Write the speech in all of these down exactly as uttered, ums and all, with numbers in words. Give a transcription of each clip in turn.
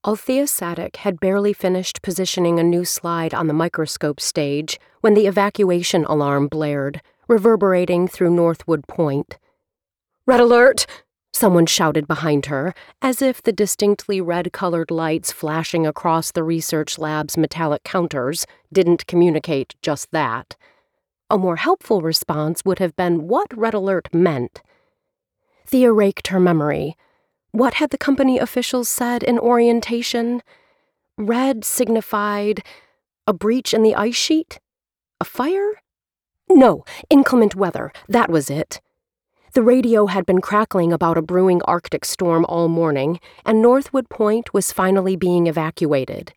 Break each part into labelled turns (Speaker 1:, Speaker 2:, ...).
Speaker 1: Althea Sadek had barely finished positioning a new slide on the microscope stage when the evacuation alarm blared, reverberating through Northwood Point. "Red alert!" someone shouted behind her, as if the distinctly red-colored lights flashing across the research lab's metallic counters didn't communicate just that. A more helpful response would have been what red alert meant. Thea raked her memory. What had the company officials said in orientation? Red signified a breach in the ice sheet? A fire? No, inclement weather, that was it. The radio had been crackling about a brewing Arctic storm all morning, and Northwood Point was finally being evacuated.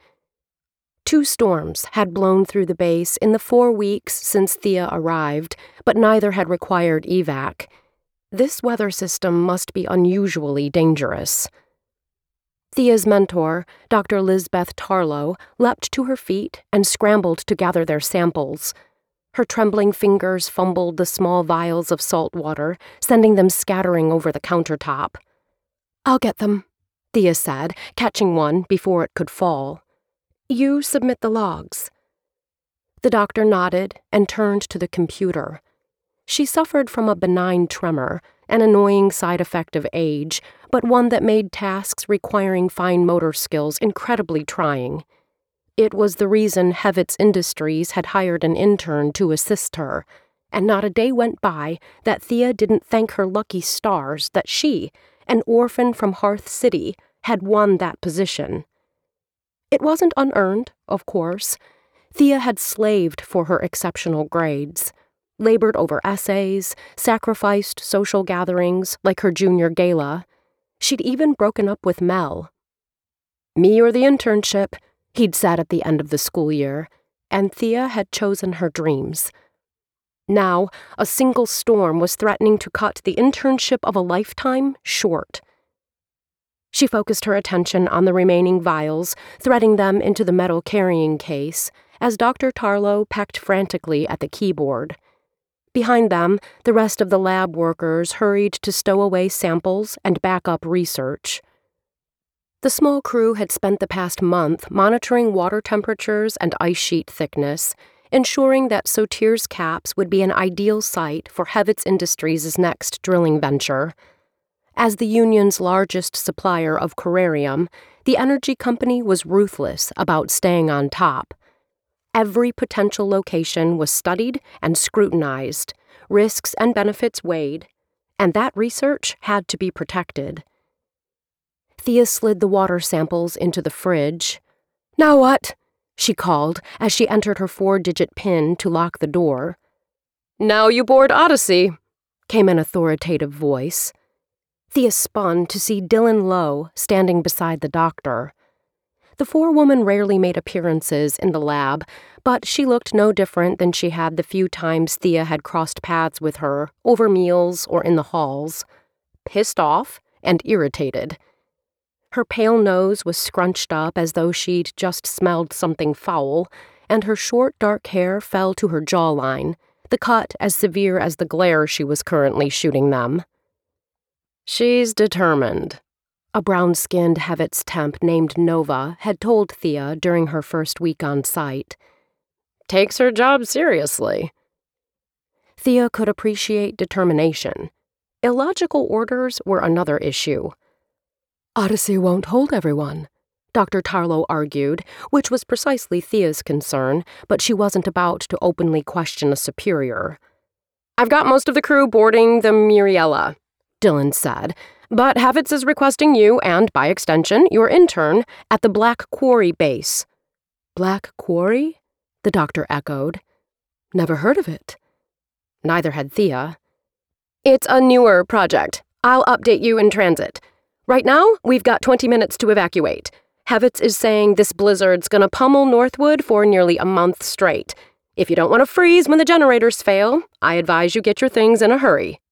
Speaker 1: Two storms had blown through the base in the four weeks since Thea arrived, but neither had required evac. This weather system must be unusually dangerous. Thea's mentor, Doctor Lisbeth Tarlow, leapt to her feet and scrambled to gather their samples. Her trembling fingers fumbled the small vials of salt water, sending them scattering over the countertop. "I'll get them," Thea said, catching one before it could fall. "You submit the logs." The doctor nodded and turned to the computer. She suffered from a benign tremor, an annoying side effect of age, but one that made tasks requiring fine motor skills incredibly trying. It was the reason Hevitz Industries had hired an intern to assist her, and not a day went by that Thea didn't thank her lucky stars that she, an orphan from Hearth City, had won that position. It wasn't unearned, of course. Thea had slaved for her exceptional grades, labored over essays, sacrificed social gatherings like her junior gala. She'd even broken up with Mel. "Me or the internship," he'd said at the end of the school year, and Thea had chosen her dreams. Now, a single storm was threatening to cut the internship of a lifetime short. She focused her attention on the remaining vials, threading them into the metal carrying case, as Doctor Tarlow pecked frantically at the keyboard. Behind them, the rest of the lab workers hurried to stow away samples and back up research. The small crew had spent the past month monitoring water temperatures and ice sheet thickness, ensuring that Sotir's Caps would be an ideal site for Hevitz Industries' next drilling venture. As the union's largest supplier of corarium, the energy company was ruthless about staying on top. Every potential location was studied and scrutinized, risks and benefits weighed, and that research had to be protected. Thea slid the water samples into the fridge. "Now what?" she called as she entered her four-digit PIN to lock the door. "Now you board Odyssey," came an authoritative voice. Thea spun to see Dylan Lowe standing beside the doctor. The forewoman rarely made appearances in the lab, but she looked no different than she had the few times Thea had crossed paths with her, over meals or in the halls. Pissed off and irritated. Her pale nose was scrunched up as though she'd just smelled something foul, and her short dark hair fell to her jawline, the cut as severe as the glare she was currently shooting them. "She's determined," a brown-skinned Hevitz temp named Nova had told Thea during her first week on site. "Takes her job seriously." Thea could appreciate determination. Illogical orders were another issue. "Odyssey won't hold everyone," Doctor Tarlow argued, which was precisely Thea's concern, but she wasn't about to openly question a superior. "I've got most of the crew boarding the Muriella," Dylan said, "but Hevitz is requesting you, and by extension, your intern, at the Black Quarry base." "Black Quarry?" the doctor echoed. "Never heard of it." Neither had Thea. "It's a newer project. I'll update you in transit. Right now, we've got twenty minutes to evacuate. Hevitz is saying this blizzard's gonna pummel Northwood for nearly a month straight. If you don't want to freeze when the generators fail, I advise you get your things in a hurry."